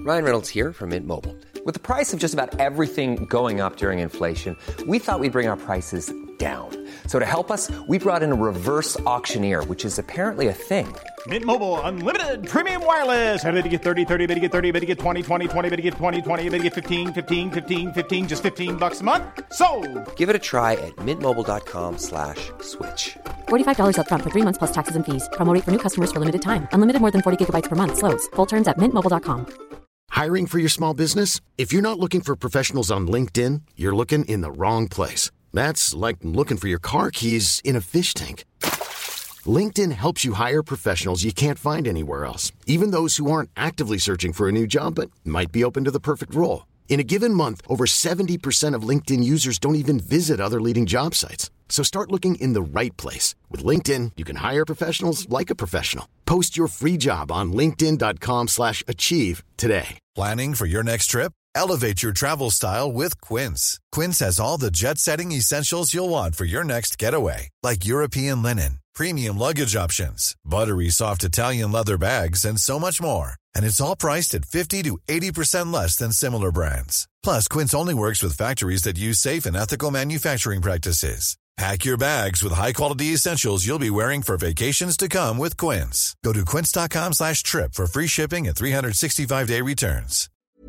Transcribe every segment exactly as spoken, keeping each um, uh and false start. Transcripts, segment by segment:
Ryan Reynolds here from Mint Mobile. With the price of just about everything going up during inflation, we thought we'd bring our prices down. So to help us, we brought in a reverse auctioneer, which is apparently a thing. Mint Mobile Unlimited Premium Wireless. How to get thirty, thirty, how to get thirty, how to get twenty, twenty, twenty, how to get twenty, twenty, how to get fifteen, fifteen, fifteen, fifteen, just fifteen bucks a month? Sold! Give it a try at mintmobile.com slash switch. forty-five dollars up front for three months plus taxes and fees. Promo rate for new customers for limited time. Unlimited more than forty gigabytes per month. Slows full terms at mint mobile dot com. Hiring for your small business? If you're not looking for professionals on LinkedIn, you're looking in the wrong place. That's like looking for your car keys in a fish tank. LinkedIn helps you hire professionals you can't find anywhere else, even those who aren't actively searching for a new job but might be open to the perfect role. In a given month, over seventy percent of LinkedIn users don't even visit other leading job sites. So start looking in the right place. With LinkedIn, you can hire professionals like a professional. Post your free job on linkedin.com slash achieve today. Planning for your next trip? Elevate your travel style with Quince. Quince has all the jet-setting essentials you'll want for your next getaway, like European linen, premium luggage options, buttery soft Italian leather bags, and so much more. And it's all priced at fifty to eighty percent less than similar brands. Plus, Quince only works with factories that use safe and ethical manufacturing practices. Pack your bags with high-quality essentials you'll be wearing for vacations to come with Quince. Go to quince.com slash trip for free shipping and three sixty-five day returns.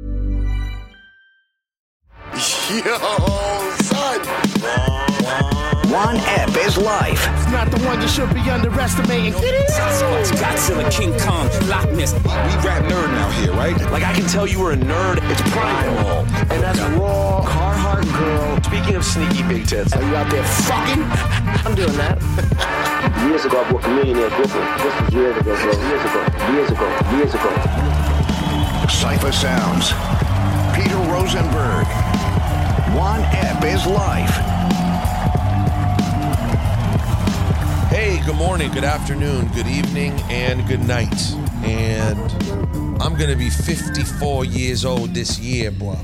Yo, son! One ep is life. It's not the one you should be underestimating. Godzilla, King Kong, Loch Ness. We rap nerd now here, right? Like, I can tell you were a nerd. It's primal. And that's raw, Carhartt girl. Speaking of sneaky big tits. Are you out there fucking? I'm doing that. Years ago, I booked a millionaire Brooklyn. This was years ago, bro. Years ago. Years ago. Years ago. Cypher Sounds. Peter Rosenberg. One ep is life. Hey, good morning, good afternoon, good evening, and good night. And I'm going to be fifty-four years old this year, bruv.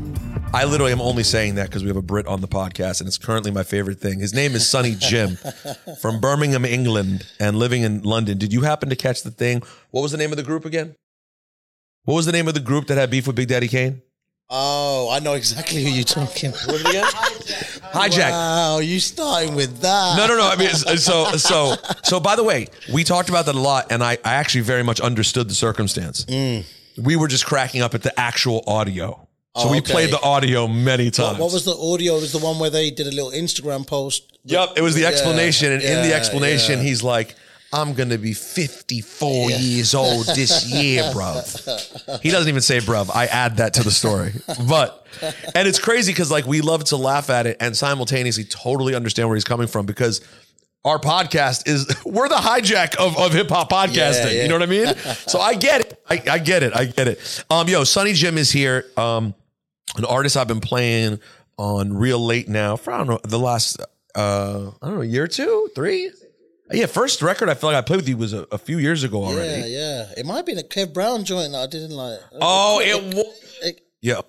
I literally am only saying that because we have a Brit on the podcast, and it's currently my favorite thing. His name is Sonny Jim from Birmingham, England, and living in London. Did you happen to catch the thing? What was the name of the group again? What was the name of the group that had beef with Big Daddy Kane? Oh, I know exactly who you're talking about. What again? Hijack. Wow, you starting with that? No, no, no. I mean, so, so, so. By the way, we talked about that a lot, and I, I actually very much understood the circumstance. Mm. We were just cracking up at the actual audio. So oh, we okay. played the audio many times. What, what was the audio? It was the one where they did a little Instagram post. Yep, it was the explanation, yeah, and yeah, in the explanation, yeah. he's like, I'm going to be fifty-four yeah. years old this year, bruv. He doesn't even say bruv. I add that to the story. But, and it's crazy because like we love to laugh at it and simultaneously totally understand where he's coming from because our podcast is, we're the hijack of, of hip hop podcasting. Yeah, yeah. You know what I mean? So I get it. I, I get it. I get it. Um, yo, Sonny Jim is here. Um, an artist I've been playing on real late now for, I don't know, the last, uh, I don't know, a year or two, three? Yeah, first record I feel like I played with you was a, a few years ago already. Yeah, yeah. It might have been a Kev Brown joint that I didn't like. Oh, it was. Yeah.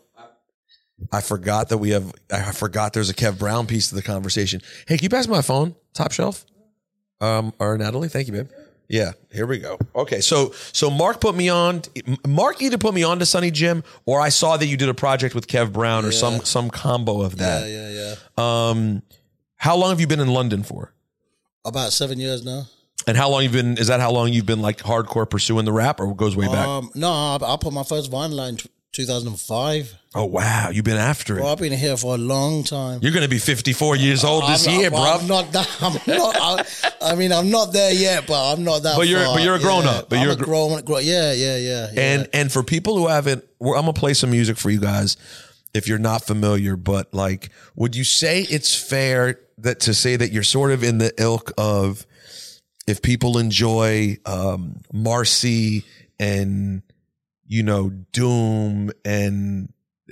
I forgot that we have, I forgot there's a Kev Brown piece to the conversation. Hey, can you pass me my phone? Top shelf? Um, or Natalie? Thank you, babe. Yeah, here we go. Okay, so so Mark put me on, Mark either put me on to Sonny Jim or I saw that you did a project with Kev Brown or yeah. some some combo of that. Yeah, yeah, yeah. Um, how long have you been in London for? About seven years now. And how long you've been, is that how long you've been like hardcore pursuing the rap or goes way back? Um, no, I, I put my first vinyl line in two thousand five. Oh, wow. You've been after it. Well, I've been here for a long time. You're going to be fifty-four years old this I'm, year, I'm, bro. I'm not that, I'm not, I, I mean, I'm not there yet, but I'm not that but you're, far. But you're a grown yeah, up. But I'm you're a grown, grown, yeah, yeah, yeah, yeah. And, and for people who haven't, I'm going to play some music for you guys if you're not familiar, but like, would you say it's fair that to say that you're sort of in the ilk of, if people enjoy um, Marcy and, you know, Doom and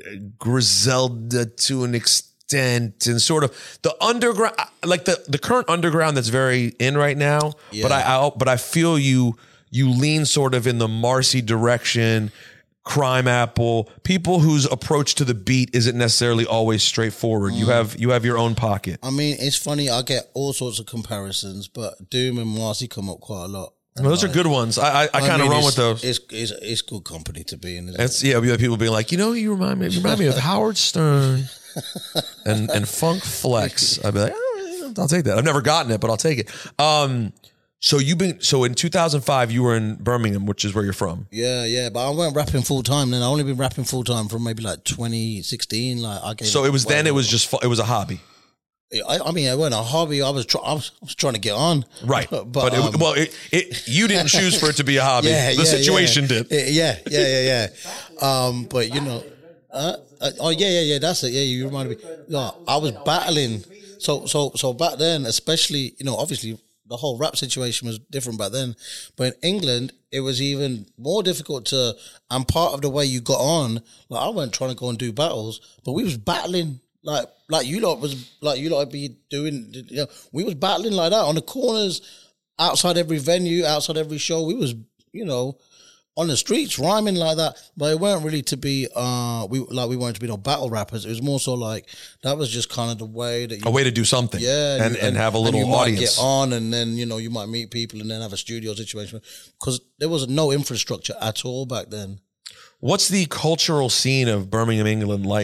Griselda to an extent and sort of the underground, like the, the current underground that's very in right now. Yeah. But I, I but I feel you you lean sort of in the Marcy direction, Crime Apple, people whose approach to the beat isn't necessarily always straightforward. Mm. You have you have your own pocket. I mean, it's funny. I get all sorts of comparisons, but Doom and Marcy come up quite a lot. Well, those like, are good ones. I I, I kind of run with those. It's, it's it's good company to be in. It's it? yeah. We have people being like, you know, you remind me, you remind me of Howard Stern and and Funk Flex. I'd be like, oh, I'll take that. I've never gotten it, but I'll take it. Um, so you've been so in two thousand five, you were in Birmingham, which is where you're from. Yeah, yeah. But I weren't rapping full time then. I only been rapping full time from maybe like twenty sixteen. Like I gave so it was then. It was just it was a hobby. I, I mean, it wasn't a hobby. I was, try, I was, I was trying to get on, right? But, but um, it, well, it, it, you didn't choose for it to be a hobby. Yeah, the yeah, situation yeah. did. Yeah, yeah, yeah, yeah. Um, but you know, uh, uh, oh yeah, yeah, yeah. That's it. Yeah, you reminded me. No, I was battling. So, so, so back then, especially, you know, obviously the whole rap situation was different back then. But in England, it was even more difficult to. And part of the way you got on, like I wasn't trying to go and do battles, but we was battling. Like, like you lot was like you lot be doing. You know, we was battling like that on the corners, outside every venue, outside every show. We was, you know, on the streets rhyming like that. But it weren't really to be. Uh, we like we weren't to be no battle rappers. It was more so like that was just kind of the way that you, a way to do something. Yeah, and, and, and, and have a little and you audience. Might get on, and then you know you might meet people, and then have a studio situation because there was no infrastructure at all back then. What's the cultural scene of Birmingham, England like?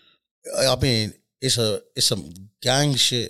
I mean, it's a it's some gang shit.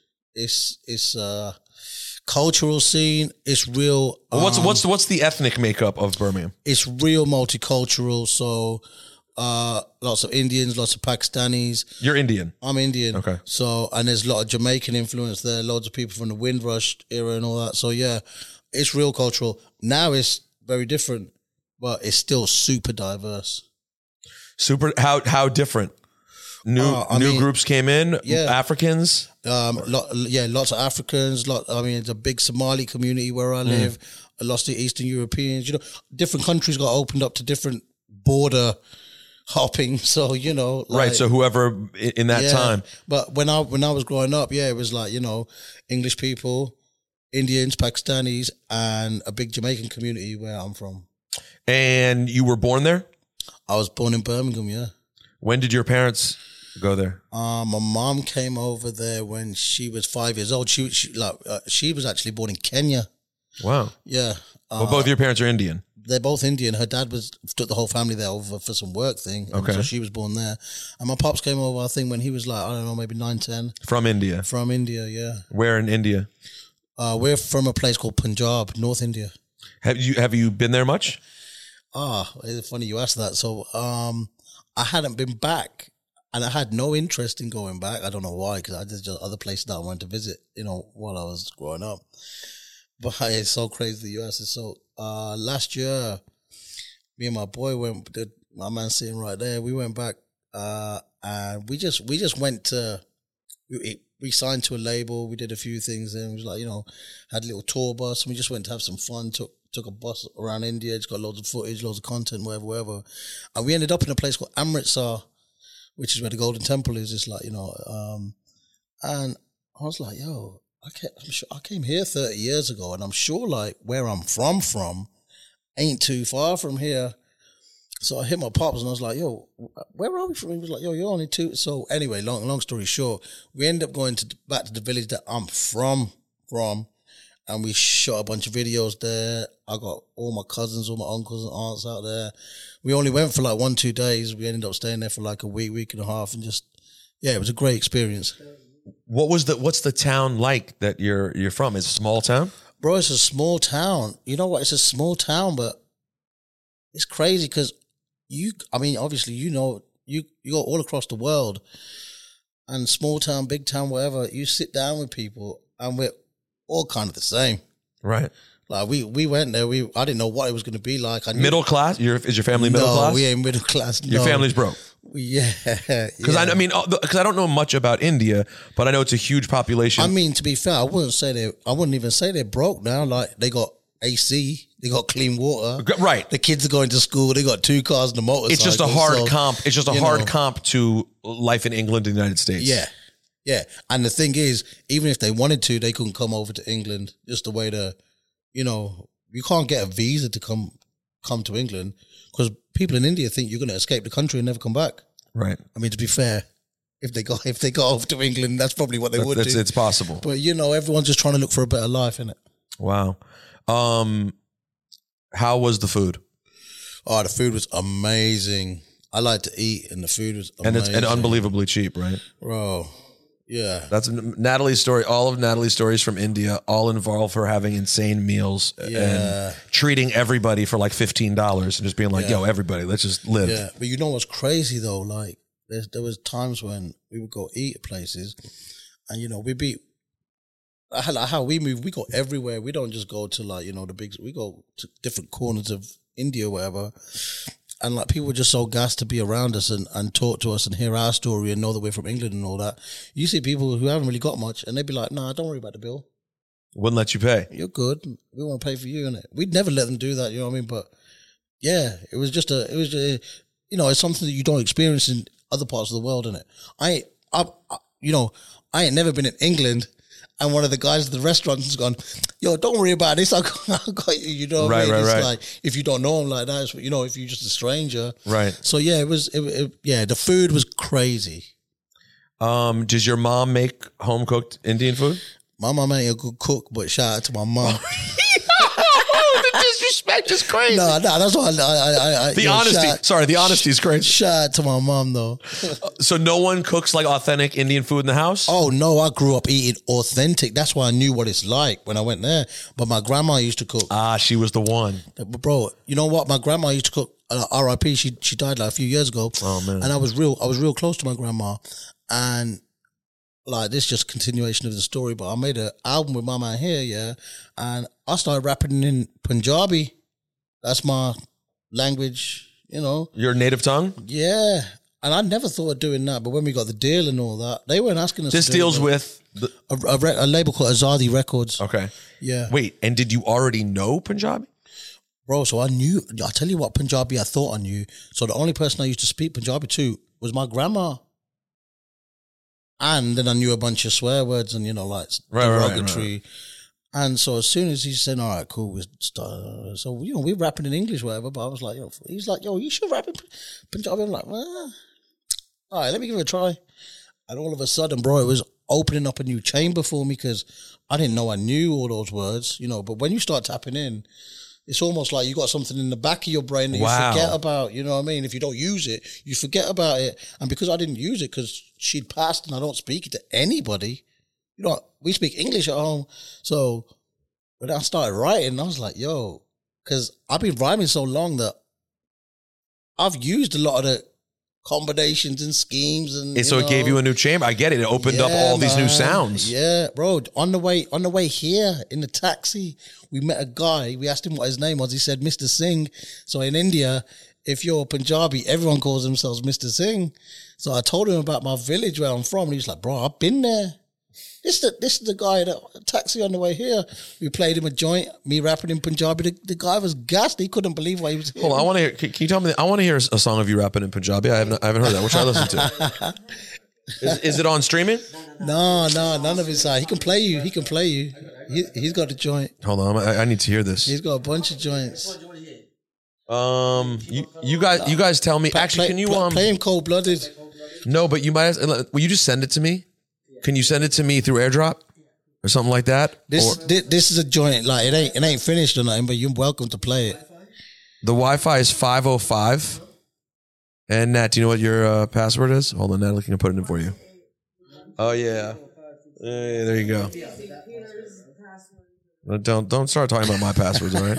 It's it's a cultural scene. It's real. Um, what's what's what's the ethnic makeup of Birmingham? It's real multicultural. So, uh, lots of Indians, lots of Pakistanis. You're Indian. I'm Indian. Okay. So, and there's a lot of Jamaican influence there. Loads of people from the Windrush era and all that. So, yeah, it's real cultural. Now it's very different, but it's still super diverse. Super. How how different? New uh, new mean, groups came in. Yeah, Africans. Um, lot, yeah, lots of Africans. Lot. I mean, it's a big Somali community where I live. Mm. Lots of Eastern Europeans. You know, different countries got opened up to different border hopping. So you know, like, right. So whoever in that yeah, time. But when I when I was growing up, yeah, it was like you know, English people, Indians, Pakistanis, and a big Jamaican community where I'm from. And you were born there? I was born in Birmingham. Yeah. When did your parents go there? Um, my mom came over there when she was five years old. She, she like uh, she was actually born in Kenya. Wow. Yeah. Uh, well, both your parents are Indian. They're both Indian. Her dad was took the whole family there over for some work thing. Okay. So she was born there, and my pops came over. I think when he was like I don't know, maybe nine, ten. From India. From India, yeah. Where in India? Uh, we're from a place called Punjab, North India. Have you have you been there much? Ah, it's funny you asked that. So, um, I hadn't been back. And I had no interest in going back. I don't know why, because I did just other places that I wanted to visit, you know, while I was growing up. But it's so crazy, the U S is so... Uh, last year, me and my boy went, did, my man sitting right there, we went back, uh, and we just we just went to... We, we signed to a label, we did a few things, and it was like, you know, had a little tour bus, and we just went to have some fun, took took a bus around India, just got loads of footage, loads of content, whatever, whatever. And we ended up in a place called Amritsar, which is where the Golden Temple is. It's like, you know, um, and I was like, yo, I came, I'm sure, I came here thirty years ago, and I'm sure like where I'm from from ain't too far from here. So I hit my pops and I was like, yo, where are we from? He was like, yo, you're only two. So anyway, long long story short, we ended up going to back to the village that I'm from, from, and we shot a bunch of videos there. I got all my cousins, all my uncles and aunts out there. We only went for like one, two days. We ended up staying there for like a week, week and a half, and just, yeah, it was a great experience. What was the, what's the town like that you're, you're from? It's a small town? Bro, it's a small town. You know what? It's a small town, but it's crazy because you, I mean, obviously, you know, you, you go all across the world and small town, big town, whatever, you sit down with people and we're all kind of the same. Right. Like we, we went there. We I didn't know what it was going to be like. I knew, middle class? Your, is your family middle no, class? No, we ain't middle class. No. Your family's broke. Yeah, because yeah. I, I mean, because I don't know much about India, but I know it's a huge population. I mean, to be fair, I wouldn't say they. I wouldn't even say they're broke now. Like they got A C, they got clean water. Right. The kids are going to school. They got two cars and a motorcycle. It's just a hard so, comp. It's just a hard know, comp to life in England and the United States. Yeah. Yeah. And the thing is, even if they wanted to, they couldn't come over to England. Just the way to, you know, you can't get a visa to come come to England because people in India think you're going to escape the country and never come back. Right. I mean, to be fair, if they got if they got over to England, that's probably what they that, would that's, do. It's possible. But, you know, everyone's just trying to look for a better life, innit? Wow. Um, how was the food? Oh, the food was amazing. I like to eat, and the food was amazing. And it's and unbelievably cheap, right? Bro, yeah. That's Natalie's story. All of Natalie's stories from India all involve her having insane meals Yeah. and treating everybody for like fifteen dollars and just being like, Yeah. yo, everybody, let's just live. Yeah, but you know what's crazy though? Like, there's, there was times when we would go eat at places, and you know, we be how, how we move. We go everywhere. We don't just go to like you know the big. We go to different corners of India, or whatever. And like people were just so gassed to be around us and, and talk to us and hear our story and know that we're from England and all that. You see people who haven't really got much, and they'd be like, "Nah, don't worry about the bill. Wouldn't let you pay. You're good. We want to pay for you." And we'd never let them do that. You know what I mean? But yeah, it was just a. It was a, you know, it's something that you don't experience in other parts of the world, innit? I, ain't- I, I, you know, I ain't never been in England, and one of the guys at the restaurant has gone, "Yo, don't worry about this. I got, I got you." You know what Right, I mean? right, It's right. like if you don't know him like that, it's, you know, if you're just a stranger, Right. So yeah, it was. It, it, yeah, the food was crazy. Um, does your mom make home cooked Indian food? My mom ain't a good cook, but shout out to my mom. The disrespect is crazy. No, no, that's why I, I, I, The you know, honesty. shout- Sorry, the honesty is crazy. Shout out to my mom though. So no one cooks like authentic Indian food in the house? Oh no, I grew up eating authentic. That's why I knew what it's like when I went there. But my grandma used to cook. Ah, she was the one. But bro, you know what? My grandma used to cook. Uh, R I P. She she died like a few years ago. Oh man. And I was real. I was real close to my grandma, and like this, just continuation of the story. But I made an album with my man here, yeah, and I started rapping in Punjabi. That's my language, you know. Your native tongue? Yeah. And I never thought of doing that, but when we got the deal and all that, they weren't asking us. This to do deals it, with the- a, a, re- a label called Azadi Records. Okay. Yeah. Wait, and did you already know Punjabi? Bro, so I knew, I tell you what Punjabi I thought I knew. So the only person I used to speak Punjabi to was my grandma. And then I knew a bunch of swear words and, you know, like Right, right, right, derogatory. right. And so as soon as he said, all right, cool, we start. So, you know, we were rapping in English, whatever, but I was like, yo, he's like, yo, you should rap in Punjabi. I'm like, well, all right, let me give it a try. And all of a sudden, bro, it was opening up a new chamber for me because I didn't know I knew all those words, you know, but when you start tapping in, it's almost like you got something in the back of your brain that Wow. you forget about, you know what I mean? If you don't use it, you forget about it. And because I didn't use it because she'd passed and I don't speak it to anybody, you know, we speak English at home. So when I started writing, I was like, yo, because I've been rhyming so long that I've used a lot of the combinations and schemes. And, And so it gave you a new chamber. I get it. It opened up Yeah, all these new man. sounds. Yeah, bro. On the way, on the way here in the taxi, we met a guy. We asked him what his name was. He said Mister Singh. So in India, if you're Punjabi, everyone calls themselves Mister Singh. So I told him about my village where I'm from, and he was like, "Bro, I've been there. This the this is the guy that taxi on the way here. We played him a joint, me rapping in Punjabi. The, the guy was gassed. He couldn't believe what he was hearing. Hold on, I want to hear. Can, can you tell me? I want to hear a song of you rapping in Punjabi. I haven't. I haven't heard that. What should I listen to? is, is it on streaming? No, no, none of his side. He can play you. He can play you. He, he's got a joint. Hold on, I, I need to hear this. He's got a bunch of joints. Um, you, you guys, you guys tell me. Actually, play, can you play, um play him cold blooded? No, but you might. Will you just send it to me? Can you send it to me through AirDrop or something like that? This, Or- this this is a joint. Like it ain't it ain't finished or nothing, but you're welcome to play it. The Wi-Fi is five oh five. And Nat, do you know what your uh, password is? Hold on, Natalie can put it in for you. Oh yeah. Hey, there you go. Uh, Don't don't start talking about my passwords, all right?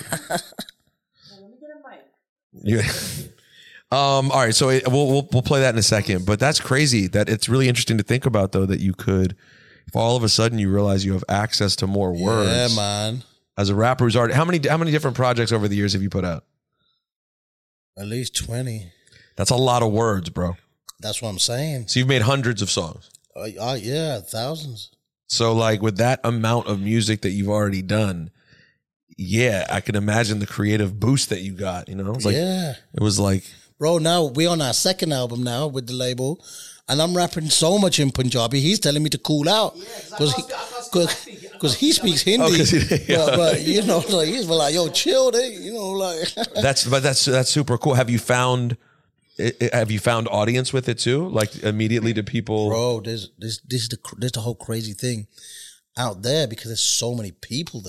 Yeah. Um. All right. So it, we'll, we'll we'll play that in a second. But that's crazy. That it's really interesting to think about, though, that you could, if all of a sudden you realize you have access to more words. Yeah, man. As a rapper who's already, how many how many different projects over the years have you put out? At least twenty. That's a lot of words, bro. That's what I'm saying. So you've made hundreds of songs. Uh, uh, yeah, thousands. So like with that amount of music that you've already done, yeah, I can imagine the creative boost that you got. You know, it was like, Yeah. it was like, Bro, now we on our second album now with the label, and I'm rapping so much in Punjabi. He's telling me to cool out because he, cause he speaks Hindi. Oh, 'cause he- yeah. but, but you know, like he's like, yo, chill, they, you know, like. that's but that's that's super cool. Have you found i- i- have you found audience with it too? Like immediately to people. Bro, there's this this is the cr- this the whole crazy thing out there because there's so many people there.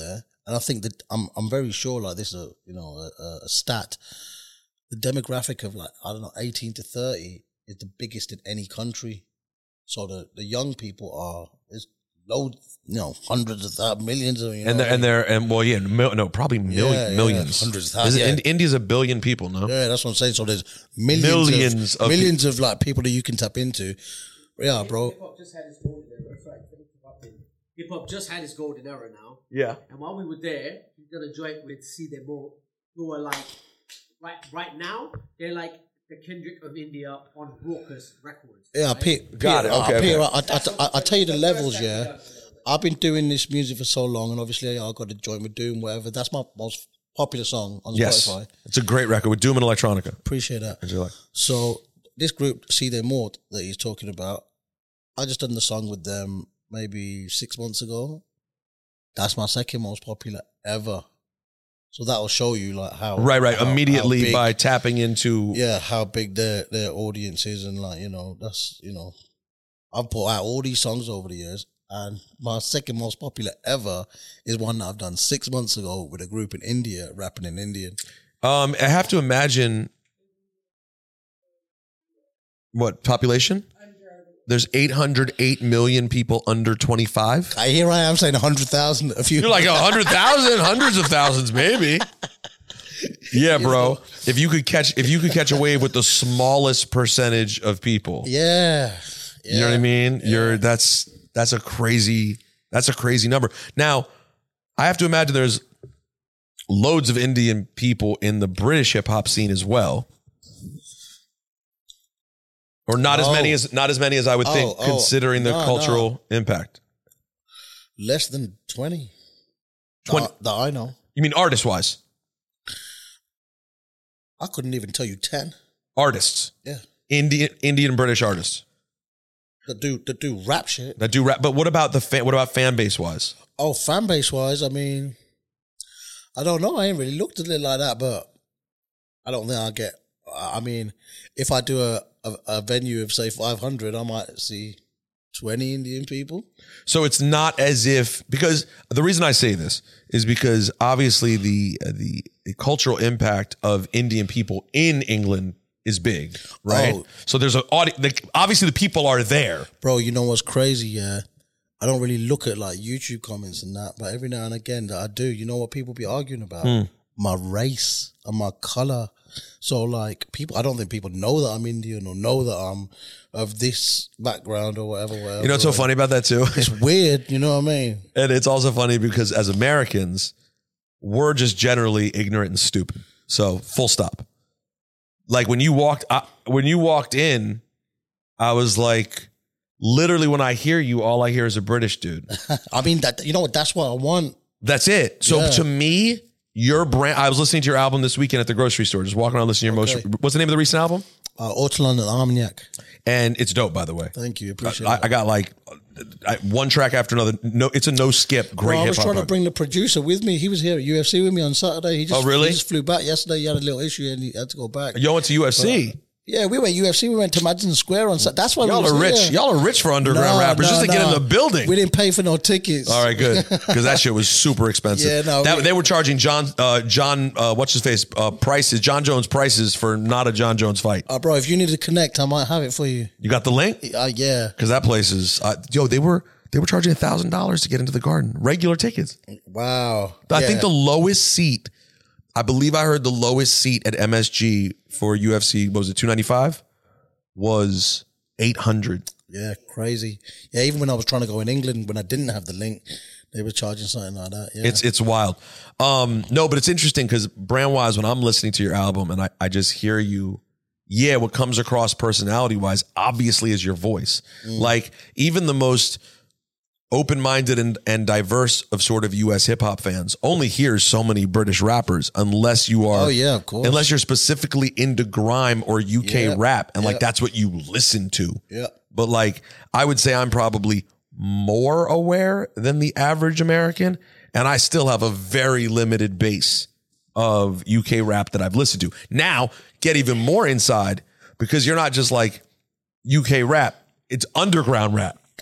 and I think that I'm I'm very sure like this is a you know a, a stat. The demographic of like I don't know eighteen to thirty is the biggest in any country. So the, the young people are there's loads, you know, hundreds of thousands, millions of you know, and they're, and they're and well yeah mil, no probably mil, yeah, yeah, millions hundreds of thousands. yeah. Yeah. India's a billion people, no? Yeah, that's what I'm saying. So there's millions, millions of, of millions of like people that you can tap into. Yeah, bro. Hip hop just had its golden era. Sorry, hip hop just had its golden era now. Yeah. And while we were there, we did a joint with See Them All, who were like right right now they're like the Kendrick of India on Raucous Records. Yeah, right? Peter, Got it. Okay, Peter, okay. I, I, I, I tell you the levels, yeah. I've been doing this music for so long, and obviously I got a joint with Doom, whatever. That's my most popular song on Yes, Spotify. it's a great record with Doom and Electronica. Appreciate that. How'd you like? So this group, See Them All, that he's talking about, I just done the song with them maybe six months ago. That's my second most popular ever. So that'll show you like how Right, right. how- Immediately how big- by tapping into yeah, how big their their audience is, and like you know, that's you know, I've put out all these songs over the years, and my second most popular ever is one that I've done six months ago with a group in India rapping in Indian. Um, I have to imagine what population? There's eight hundred eight million people under twenty-five. I here I am saying a hundred thousand. A few. You're like a hundred thousand, hundreds of thousands, maybe. Yeah, bro. If you could catch, if you could catch a wave with the smallest percentage of people, Yeah. yeah. you know what I mean. You're that's that's a crazy that's a crazy number. Now, I have to imagine there's loads of Indian people in the British hip hop scene as well. Or not as Oh. many as not as many as I would think, Oh, oh. considering the No, cultural impact. Less than twenty. twenty That, that I know. You mean artist wise? I couldn't even tell you ten. Artists. Yeah. Indian Indian British artists That do that do rap shit. that do rap. But what about the fan, what about fan base wise? Oh, fan base wise, I mean, I don't know. I ain't really looked at it like that, but I don't think I'll get. I mean, if I do a, a, a venue of say five hundred, I might see twenty Indian people. So it's not as if, because the reason I say this is because obviously the uh, the, the cultural impact of Indian people in England is big, right? Oh. So there's an audience. The, obviously, the people are there. Bro, you know what's crazy? Yeah, I don't really look at like YouTube comments and that, but every now and again that I do. You know what people be arguing about? Hmm. My race and my color. So like people, I don't think people know that I'm Indian or know that I'm of this background or whatever. whatever You know what's so funny about that too? It's weird. You know what I mean? And it's also funny because as Americans, we're just generally ignorant and stupid. So full stop. Like when you walked, I, when you walked in, I was like, literally when I hear you, all I hear is a British dude. I mean that. You know what? That's what I want. That's it. So Yeah. to me, your brand, I was listening to your album this weekend at the grocery store, just walking around listening to your Okay. most, what's the name of the recent album? Uh, Ortolan and Armagnac. And it's dope, by the way. Thank you. Appreciate I, it. I got like I, one track after another. No, it's a no skip. Great Bro, I hip was hop. trying to record. bring the producer with me. He was here at U F C with me on Saturday. He just, Oh, really? He just flew back yesterday. He had a little issue and he had to go back. Y'all went to U F C. Yeah, we went U F C. We went to Madison Square on Saturday. That's why Y'all we are was rich. here. Y'all are rich for underground No, rappers just no, to get no. in the building. We didn't pay for no tickets. All right, good, because that shit was super expensive. Yeah, no, that, we- they were charging John, uh, John, uh, what's his face, uh, prices, John Jones prices for not a John Jones fight. Uh, bro, if you need to connect, I might have it for you. You got the link? Uh, yeah. Because that place is, uh, yo, they were they were charging a thousand dollars to get into the Garden, regular tickets. Wow. I Yeah. think the lowest seat, I believe I heard the lowest seat at M S G for U F C, what was it, two ninety-five? Was eight hundred. Yeah, crazy. Yeah, even when I was trying to go in England, when I didn't have the link, they were charging something like that. Yeah. It's it's wild. Um, no, but it's interesting because brand wise, when I'm listening to your album and I, I just hear you, yeah, what comes across personality wise, obviously, is your voice. Mm. Like even the most open-minded and, and diverse of sort of U S hip hop fans only hears so many British rappers unless you are, Oh, yeah, of course. unless you're specifically into grime or U K Yeah, rap. And like, yeah. that's what you listen to. Yeah. But like, I would say I'm probably more aware than the average American. And I still have a very limited base of U K rap that I've listened to. Now, get even more inside because you're not just like U K rap. It's underground rap.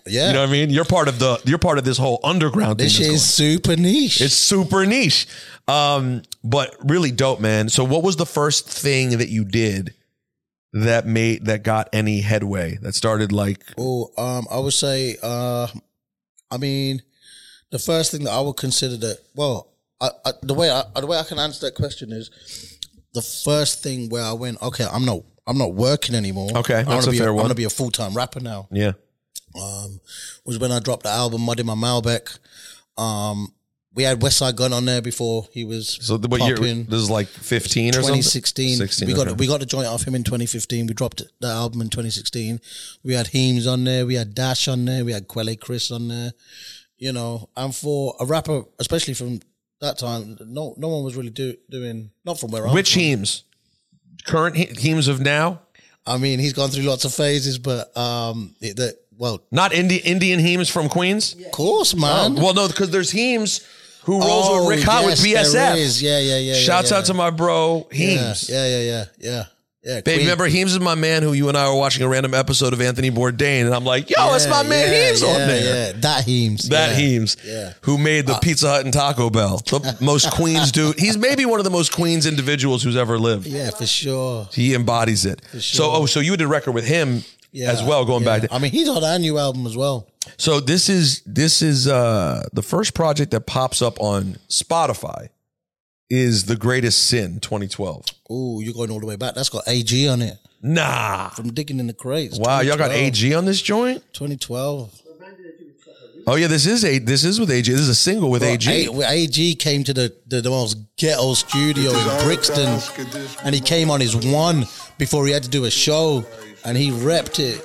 Yeah. You know what I mean? You're part of the you're part of this whole underground thing. This shit is super niche. It's super niche. Um, but really dope, man. So what was the first thing that you did that made that got any headway? That started like Oh, um, I would say uh I mean, the first thing that I would consider that well, I, I, the way I the way I can answer that question is the first thing where I went, okay, I'm not I'm not working anymore. Okay, I that's wanna a be fair I'm one. gonna be a full time rapper now. Yeah. Um, was when I dropped the album Mud in My Malbec. Um, we had Westside Gun on there before he was So the, what year? popping. This is like fifteen or something? twenty sixteen. sixteen, we got okay. we got the joint off him in twenty fifteen. We dropped the album in twenty sixteen. We had Heems on there. We had Dash on there. We had Quelle Chris on there. You know, and for a rapper, especially from that time, no no one was really do, doing not from where I'm Which from. Heems? Current he- Heems of now? I mean, he's gone through lots of phases, but um, it, the, well, Not Indi- Indian Heems from Queens? of course, man. Oh, well, no, because there's Heems who rolls Oh, with Rick Hot yes, with B S F. there is. Yeah, yeah, yeah. Shouts yeah, out to my bro Heems. Yeah, yeah, yeah, yeah, yeah. Babe, Queen- remember Heems is my man who you and I were watching a random episode of Anthony Bourdain, and I'm like, yo, that's my Yeah, man yeah, Heems yeah, on there. Yeah, that Heems. That yeah. Heems, Yeah. who made the Pizza Hut and Taco Bell, the most Queens dude. He's maybe one of the most Queens individuals who's ever lived. Yeah, for sure. He embodies it. For So, sure. oh, so you did a record with him Yeah, as well, going yeah. back to. I mean, he's on our new album as well. So this is this is uh, the first project that pops up on Spotify. Is The Greatest Sin twenty twelve? Oh, you're going all the way back. That's got A G on it. Nah. From Digging in the Crates. Wow, y'all got A twenty twelve. G on this joint? twenty twelve. Oh yeah, this is a this is with A G. This is a single with A G. A, A G came to the, the, the most ghetto studio in Brixton, and he came on his one before he had to do a show, and he repped it.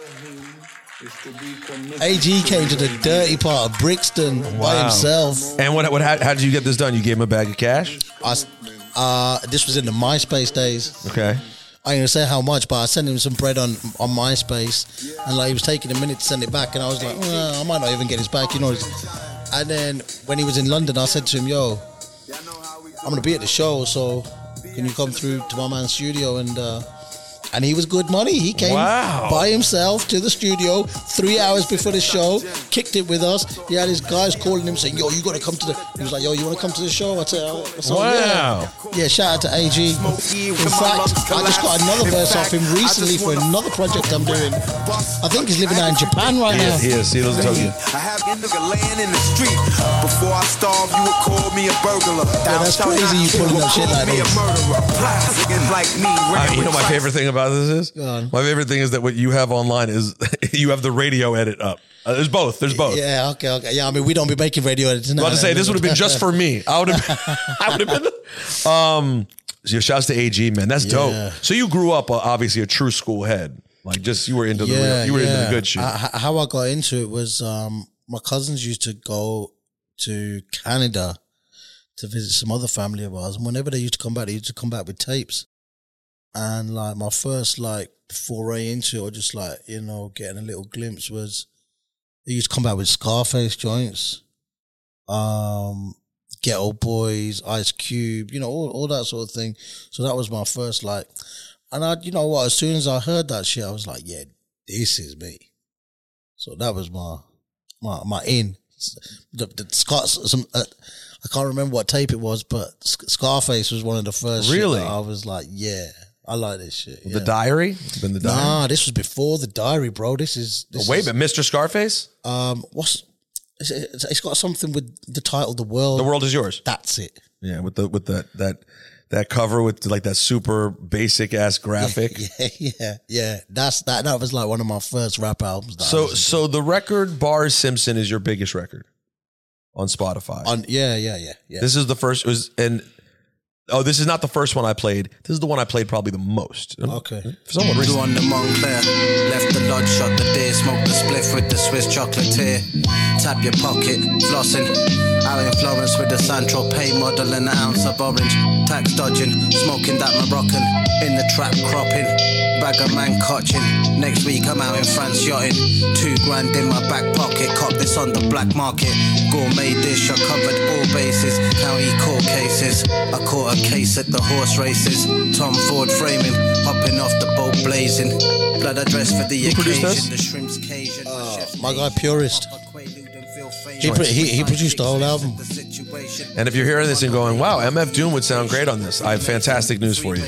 A G came to the dirty part of Brixton by Wow. himself. And what what how, how did you get this done? You gave him a bag of cash? I, uh, this was in the MySpace days. Okay. I ain't gonna say how much, but I sent him some bread on, on MySpace, and like he was taking a minute to send it back, and I was like, well, I might not even get his back, you know. And then when he was in London, I said to him, "Yo, I'm gonna be at the show, so can you come through to my man's studio?" And uh, and he was good money. He came Wow. by himself to the studio three hours before the show, kicked it with us. He had his guys calling him saying, "Yo, you gotta come to the." He was like, "Yo, you wanna come to the show?" I said, oh, so, Wow. yeah. Yeah, shout out to A G. In fact, I just got another verse off him recently for another project I'm doing. I think he's living out in Japan right He now. is, he is. He doesn't tell you. I have a nigga laying in the street. Before I starve, you would call me a burglar. Yeah, that's crazy you pulling up shit like me a this. murderer. Plastic like me. Uh, you know my favorite thing about this is? Go on. My favorite thing is that what you have online is you have the radio edit up. Uh, there's both. There's both. Yeah, okay, okay. Yeah, I mean, we don't be making radio edits. I was about to say this would have been just for me. I would have. I would have been. Um. So shouts to A G, man. That's Yeah. dope. So you grew up uh, obviously a true school head. Like just you were into the real, you were into the good shit. I, how I got into it was um, my cousins used to go to Canada to visit some other family of ours, and whenever they used to come back, they used to come back with tapes. And like my first like foray into it, or just like you know getting a little glimpse, was they used to come back with Scarface joints, um, Ghetto Boys, Ice Cube, you know all all that sort of thing. So that was my first like. And I, you know what? As soon as I heard that shit, I was like, "Yeah, this is me." So that was my my my in. The, the Scar, some uh, I can't remember what tape it was, but Scarface was one of the first. Really? Shit that I was like, "Yeah, I like this shit." The yeah. Diary? It's been the Diary. Nah, this was before the Diary, bro. This is this Oh, wait, is, but Mister Scarface? um, what's it's, it's it's got something with the title, "The World." The World Is Yours. That's it. Yeah, with the with that that that cover with like that super basic ass graphic. Yeah, yeah, yeah. That's that. That was like one of my first rap albums. That I So listened to. so the record Bars Simpson is your biggest record on Spotify. On, yeah, yeah, yeah, yeah. This is the first was and oh, this is not the first one I played. This is the one I played probably the most. Okay. For someone Two reason. on the Montclair, left the lodge, shot the deer, smoked the spliff with the Swiss chocolatier. Tap your pocket, flossing. Out in Florence with the Santro pay model and an ounce of orange. Tax dodging, smoking that Moroccan. In the trap cropping, bag of man cotching. Next week I'm out in France yachting. Two grand in my back pocket, cop this on the black market. Gourmet dish, I covered all bases. County court cases, I caught a case at the horse races. Tom Ford framing, hopping off the boat blazing. Blood I dress for the Who produced occasion. this? The shrimp's Cajun, the chef's My guy Purist. He, pro- he he produced the whole album. And if you're hearing this and going, wow, M F Doom would sound great on this, I have fantastic news for you.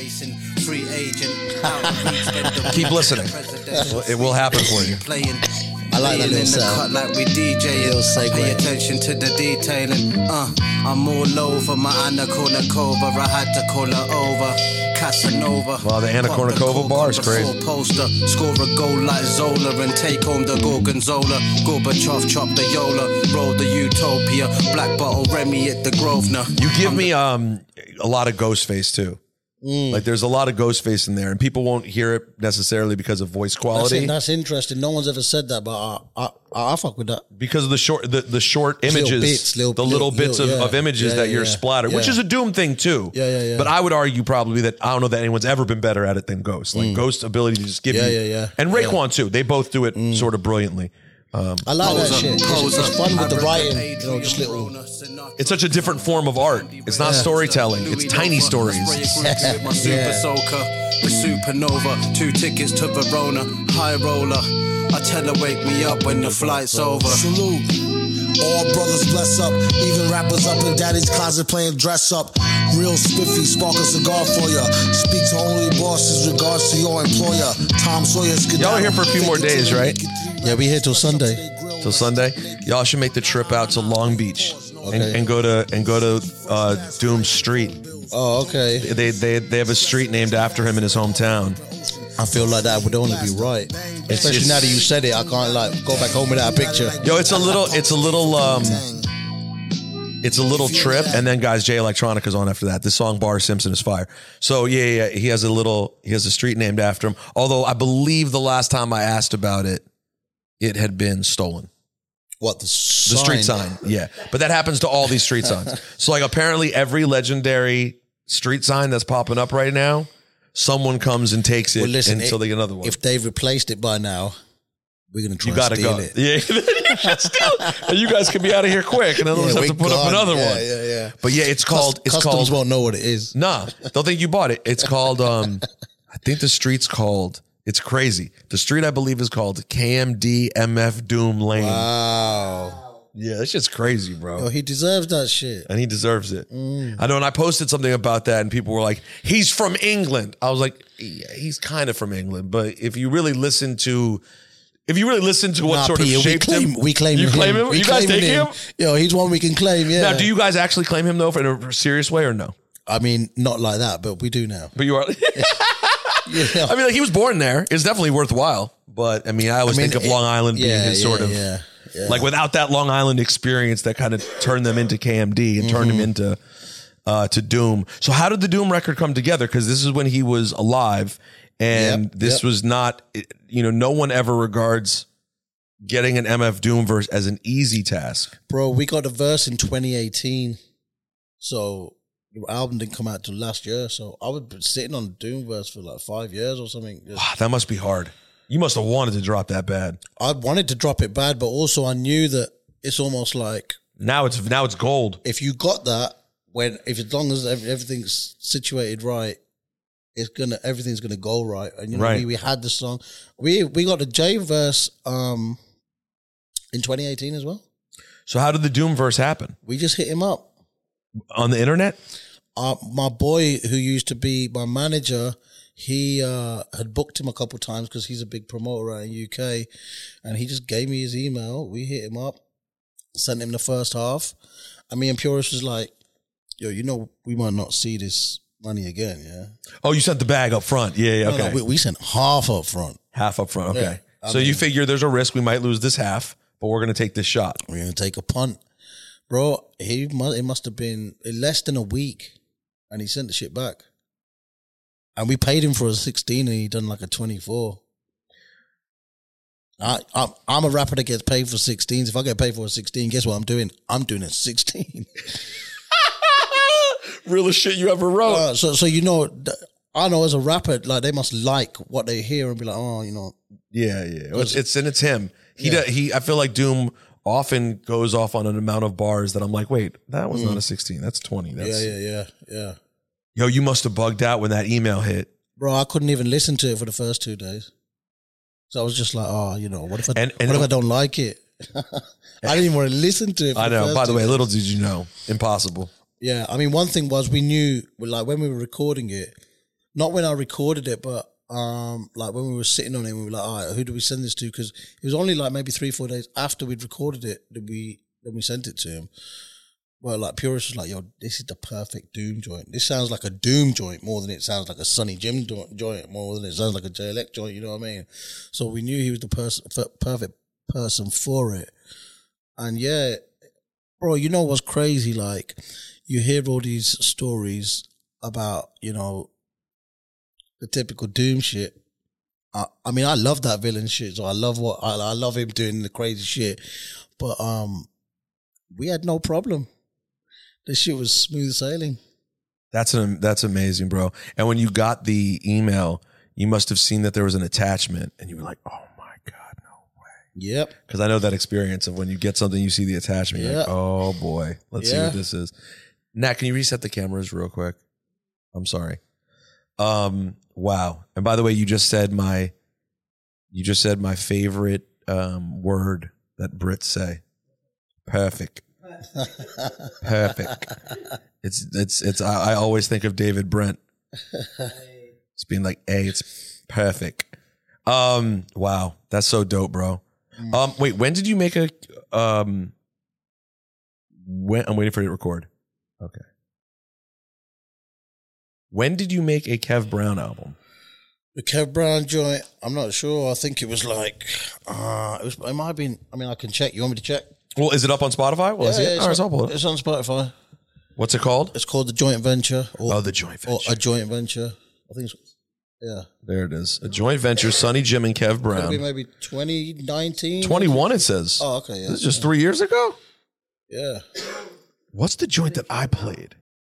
Keep listening. It will happen for you. I like that little sound. Like we DJing. Pay attention to the detailing. Uh, I'm all over my Anna Kournikova. I had to call her over. Casanova. Wow, the Anna Kournikova bar is great. Poster, score a goal like Zola and take home the Gorgonzola. Gorbachev chop the Yola, roll the Utopia. Black bottle Remy at the Grosvenor. You give me um a lot of Ghostface too. Mm. Like there's a lot of Ghostface in there, and people won't hear it necessarily because of voice quality. That's, it, that's interesting. No one's ever said that, but I I, I, I fuck with that because of the short the, the short images, little bits, little, the little, little bits little, of, yeah. of images yeah, that yeah, you're yeah. splattered, yeah. which is a Doom thing too. Yeah, yeah, yeah. But I would argue probably that I don't know that anyone's ever been better at it than Ghost. Like mm. Ghost's ability to just give yeah, you, yeah, yeah. and Raekwon yeah. too. They both do it mm. sort of brilliantly. Um, I like that shit. It's, it's fun with the writing, you know, just little. It's such a different form of art. It's not yeah. storytelling. It's tiny stories. Yeah. My super soaker, the supernova, two tickets to Verona, high roller. I tell her wake me up when the flight's over. Salute. All brothers bless up, even rappers up in daddy's closet playing dress up. Real spiffy, spark a cigar for ya. Speak to only bosses, regards to your employer. Tom Sawyer's good. Y'all are here for a few more days, right? Yeah, we here till Sunday. Till Sunday, y'all should make the trip out to Long Beach okay. and, and go to and go to uh, Doom Street. Oh, okay. They they they have a street named after him in his hometown. I feel like that would only be right, it's, especially it's, now that you said it. I can't like go back home without a picture. Yo, it's a little, it's a little, um, it's a little trip, and then guys, Jay Electronica's on after that. This song Bar Simpson is fire. So yeah, yeah, he has a little, he has a street named after him. Although I believe the last time I asked about it, it had been stolen. What, the sign? The street sign, yeah. But that happens to all these street signs. So like apparently every legendary street sign that's popping up right now, someone comes and takes it well, listen, until they get another one. If they've replaced it by now, we're going to try you gotta and steal go. it. Yeah, you should steal it. You guys can be out of here quick, and then we'll yeah, have to put gone. up another yeah, one. Yeah, yeah. But yeah, it's called. Cust- it's Customs called, won't know what it is. Nah, they'll think you bought it. It's called. Um, I think the street's called. It's crazy. The street, I believe, is called K M D M F Doom Lane. Wow. Yeah, that shit's crazy, bro. Yo, he deserves that shit. And he deserves it. Mm. I know, and I posted something about that, and people were like, he's from England. I was like, yeah, he's kind of from England. But if you really listen to, if you really listen to what nah, sort P, of shaped we claim, him. We claim you him. claim him? We you guys take him? him? Yo, he's one we can claim, yeah. Now, do you guys actually claim him, though, in a serious way or no? I mean, not like that, but we do now. But you are... yeah. I mean, like, he was born there. It's definitely worthwhile. But, I mean, I always I mean, think of Long Island being yeah, his yeah, sort of... Yeah. Yeah. Like without that Long Island experience that kind of turned them into K M D and mm-hmm. turned him into uh, to Doom. So how did the Doom record come together? Because this is when he was alive, and yep, this yep. was not, you know, no one ever regards getting an M F Doom verse as an easy task. Bro, we got a verse in twenty eighteen, so the album didn't come out till last year. So I was sitting on the Doom verse for like five years or something. Just, wow, that must be hard. You must have wanted to drop that bad. I wanted to drop it bad, but also I knew that it's almost like now it's now it's gold. If you got that, when if as long as everything's situated right, it's gonna everything's gonna go right. And you know, right. we, we had the song, we we got the J verse um in twenty eighteen as well. So how did the Doom verse happen? We just hit him up on the internet. Uh, my boy, who used to be my manager. He uh, had booked him a couple of times because he's a big promoter out in U K, and he just gave me his email. We hit him up, sent him the first half, and me and Purist was like, "Yo, you know, we might not see this money again, yeah." Oh, you sent the bag up front, yeah, yeah, okay. No, no, we, we sent half up front, half up front, okay. Yeah, so mean, you figure there's a risk we might lose this half, but we're gonna take this shot. We're gonna take a punt, bro. He must, it must have been less than a week, and he sent the shit back. And we paid him for a sixteen, and he done like a twenty-four. I, I'm, I'm a rapper that gets paid for sixteens. If I get paid for a sixteen, guess what I'm doing? I'm doing a sixteen. Realest shit you ever wrote. Uh, so, so you know, I know as a rapper, like they must like what they hear and be like, oh, you know. Yeah, yeah. It's, it's and it's him. He, yeah. does, he. I feel like Doom often goes off on an amount of bars that I'm like, wait, that was mm. not a sixteen. That's twenty. That's, yeah, yeah, yeah, yeah. Yo, you must have bugged out when that email hit. Bro, I couldn't even listen to it for the first two days. So I was just like, oh, you know, what if I, And- and- what if I don't like it? I didn't even want to listen to it. for I the know. first By the two way, days. little did you know, impossible. Yeah, I mean, one thing was we knew, like, when we were recording it, not when I recorded it, but um, like when we were sitting on it, we were like, all right, who do we send this to? Because it was only like maybe three, four days after we'd recorded it that we then we sent it to him. Well, like Purist was like, yo, this is the perfect Doom joint. This sounds like a Doom joint more than it sounds like a Sonny Jim do- joint, more than it sounds like a J L X joint, you know what I mean? So we knew he was the person, perfect person for it. And yeah, bro, you know what's crazy? Like, you hear all these stories about, you know, the typical Doom shit. I, I mean, I love that villain shit, so I love what I, I love him doing the crazy shit. But um, we had no problem. This shit was smooth sailing. That's an, that's amazing, bro. And when you got the email, you must have seen that there was an attachment, and you were like, "Oh my god, no way!" Yep. Because I know that experience of when you get something, you see the attachment, you're like, Yeah. "Oh boy, let's see Yeah. what this is." Nat, can you reset the cameras real quick? I'm sorry. Um, wow. And by the way, you just said my, you just said my favorite um, word that Brits say. Perfect. Perfect. It's it's it's. I, I always think of David Brent. It's being like, "Hey, it's perfect." Um. Wow, that's so dope, bro. Um. Wait, when did you make a? Um. When I'm waiting for you to record. Okay. When did you make a Kev Brown album? The Kev Brown joint, I'm not sure. I think it was like, uh, it was. It might have been. I mean, I can check. You want me to check? Well, is it up on Spotify? Well, Yeah, is it? yeah, it's All right, so I'll on- pull it. It's on Spotify. What's it called? It's called The Joint Venture. Or, Oh, The Joint Or A Joint Venture. I think it's, yeah. There it is. A joint venture, Sonny Jim and Kev Could Brown. be maybe twenty nineteen. twenty-one, it says. Oh, okay, yeah. This is just three years ago? Yeah. What's the joint that I played?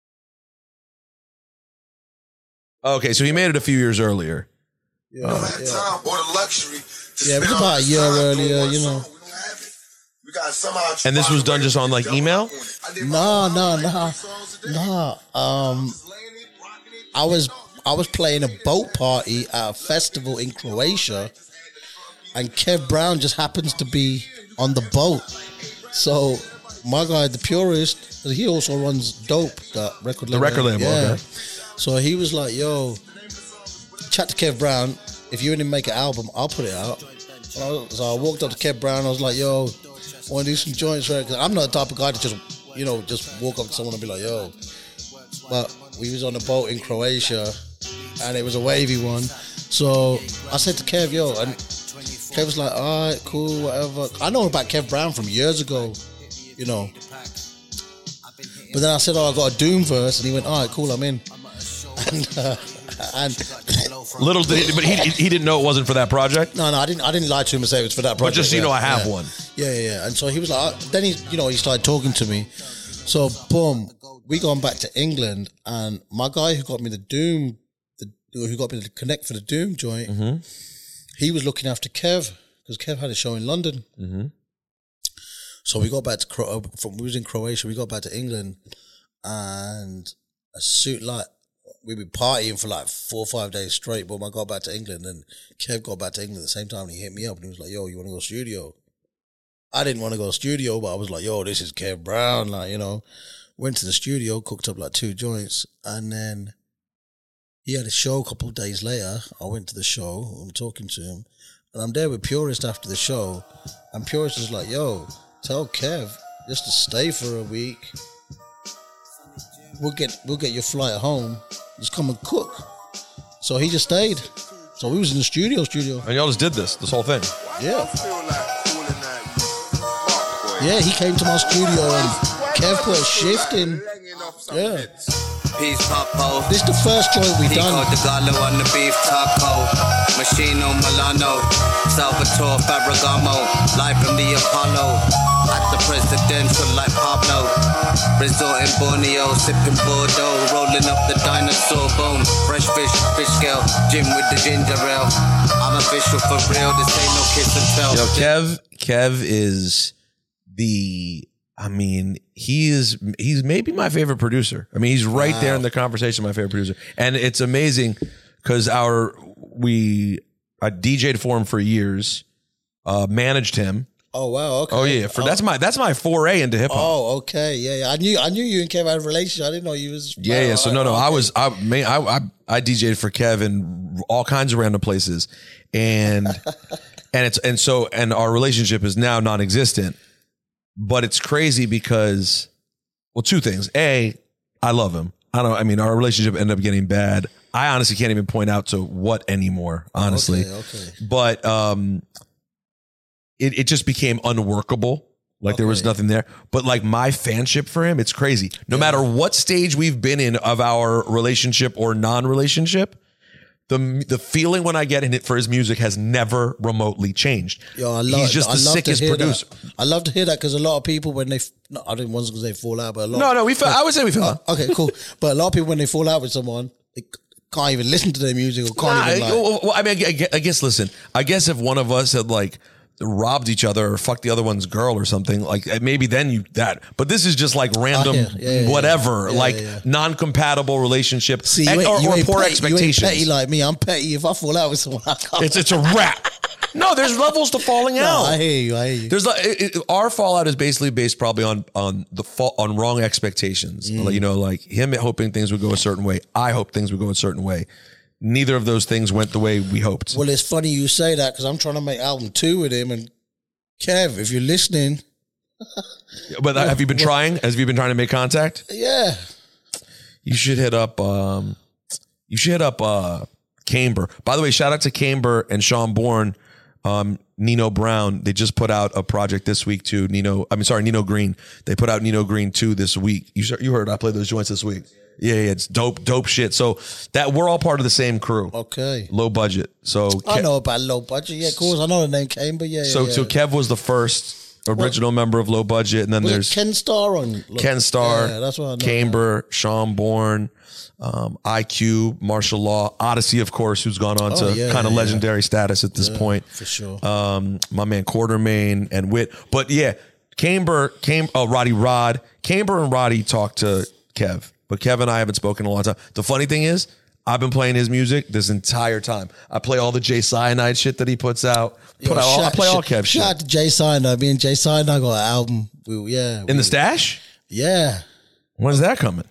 Okay, so he made it a few years earlier. Yeah, Oh. yeah. Or the luxury. Yeah, it was about a year earlier, you know. We got somehow. And this was done just on like email? No, no, no, no. Um, I was I was playing a boat party at a festival in Croatia, and Kev Brown just happens to be on the boat. So my guy, the Purist, he also runs Dope, that record The label. record label, yeah. okay. So he was like, "Yo, chat to Kev Brown. If you want to make an album, I'll put it out." So I walked up to Kev Brown. I was like, "Yo, want to do some joints?" Right? 'Cause I'm not the type of guy to just, you know, just walk up to someone and be like, "Yo." But we was on a boat in Croatia, and it was a wavy one. So I said to Kev, "Yo," and Kev was like, "All right, cool, whatever." I know about Kev Brown from years ago, you know. But then I said, "Oh, I got a Doom verse," and he went, "All right, cool, I'm in." And uh, and Little did he, but he he didn't know it wasn't for that project. No, no, I didn't. I didn't lie to him and say it was for that But project. just so you yeah, know, I have yeah. one. Yeah, yeah, yeah. And so he was like, uh, then he, you know, he started talking to me. So boom, we gone back to England, and my guy who got me the Doom, the who got me the connect for the Doom joint, Mm-hmm. he was looking after Kev because Kev had a show in London. Mm-hmm. So we got back to Cro- from we was in Croatia. We got back to England, and a suit like we were partying for like four or five days straight. But when I got back to England, and Kev got back to England at the same time, and he hit me up and he was like, "Yo, you want to go studio?" I didn't want to go studio, but I was like, "Yo, this is Kev Brown," like, you know. Went to the studio, cooked up like two joints, and then he had a show a couple of days later. I went to the show. I'm talking to him, and I'm there with Purist after the show, and Purist is like, "Yo, tell Kev just to stay for a week. We'll get we'll get your flight home. Just come and cook." So he just stayed. So we was in the studio, studio. And y'all just did this, this whole thing. Yeah. Yeah, he came to my studio and Kev put a shift in. Yeah. Peace, Popo. This is the first joint we Pico done. de Gallo on the beef taco. Machino Milano. Salvatore Ferragamo. Live from the Apollo. At the presidential like Pablo. Resort in Borneo. Sipping Bordeaux. Rolling up the dinosaur bone. Fresh fish, fish scale. Jim with the ginger ale. I'm official for real. This ain't no kiss and tell. Yo, Kev, Kev is the, I mean, he is, he's maybe my favorite producer. I mean, he's right Wow. there in the conversation, my favorite producer. And it's amazing because our, we, I D J'd for him for years, uh, managed him. Oh wow! Okay. Oh yeah, for oh. that's my that's my foray into hip hop. Oh okay, yeah, yeah. I knew I knew you and Kev had a relationship. I didn't know you was. Yeah, yeah. So no, no. okay. I was I man, I I, I D J'd for Kev in all kinds of random places, and and it's and so and our relationship is now non-existent. But it's crazy because, well, two things. A, I love him. I don't. I mean, our relationship ended up getting bad. I honestly can't even point out to what anymore. Honestly, okay, okay. But um. It, it just became unworkable. Like okay. there was nothing there. But like my fanship for him, it's crazy. No yeah. matter what stage we've been in of our relationship or non-relationship, the the feeling when I get in it for his music has never remotely changed. Yo, I love, He's just I the love sickest to hear producer. That. I love to hear that because a lot of people when they, no, I didn't want to say fall out, but a lot. No, no, we. Fell, I would say we fell out. Uh, okay, cool. But a lot of people when they fall out with someone, they can't even listen to their music or can't nah, even. Like, well, well, I mean, I guess, I guess. Listen, I guess if one of us had like. robbed each other or fucked the other one's girl or something, like maybe then you that but this is just like random oh, yeah, yeah, yeah, whatever yeah, like yeah, yeah. non-compatible relationship. See, you ain't, or, you or ain't poor petty, expectations. You ain't petty like me. I'm petty if I fall out with someone. I can't. It's it's a wrap. No, there's levels to falling no, out. I hear you. I hear you. There's like it, it, our fallout is basically based probably on on the fall, on wrong expectations. Mm. Like, you know, like him hoping things would go a certain way. I hope things would go a certain way. Neither of those things went the way we hoped. Well, it's funny you say that because I'm trying to make album two with him, and Kev, if you're listening. But have you been trying? Have you been trying to make contact? Yeah. You should hit up, um, you should hit up uh, Camber. By the way, shout out to Camber and Sean Bourne, um, Nino Brown. They just put out a project this week too. Nino, I mean, sorry, Nino Green. They put out Nino Green two this week. You you heard I played those joints this week. Yeah, yeah, it's dope, dope shit. So that we're all part of the same crew. Okay. Low budget. So I know about low budget. Yeah, of course. I know the name Camber. Yeah. So yeah, so yeah. Kev was the first original what? member of Low Budget, and then was there's Ken Starr on look, Ken Starr. Yeah, that's what I know. Camber, Sean Bourne, um, I Q, Martial Law, Odyssey, of course, who's gone on oh, to yeah, kind of yeah, legendary yeah. status at this yeah, point. For sure. Um, my man Quartermain and Wit, but yeah, Camber came. Oh, Roddy Rod, Camber and Roddy talked to Kev. But Kev and I haven't spoken in a long time. The funny thing is, I've been playing his music this entire time. I play all the Jay Cyanide shit that he puts out. Put Yo, out all, shout, I play all Kev shout shit. Shout out to Jay Cyanide. Me and Jay Cyanide got an album. We, yeah. In we, the stash? Yeah. When's that coming?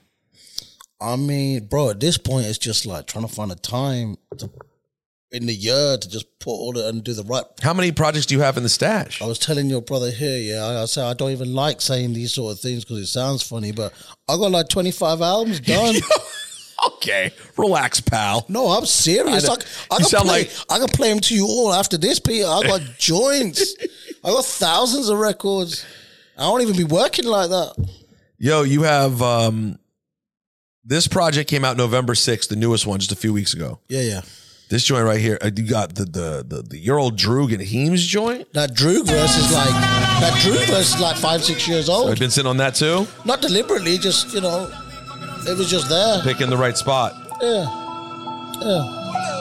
I mean, bro, at this point, it's just like trying to find a time to, in the year to just put all it and do the right. How many projects do you have in the stash? I was telling your brother here, yeah, I, I say I don't even like saying these sort of things because it sounds funny, but I got like twenty-five albums done. Okay, relax, pal. No, I'm serious. I, I, I, can sound play, like I can play them to you all after this, Peter. I got joints. I got thousands of records. I don't even be working like that. Yo, you have um, this project came out November sixth, the newest one, just a few weeks ago. Yeah, yeah. This joint right here, you got the the the, the your old Droog and Heems joint. That Droog verse is like that Droog verse is like five six years old. So you've been sitting on that too? Not deliberately, just you know, it was just there. Picking the right spot. Yeah, yeah.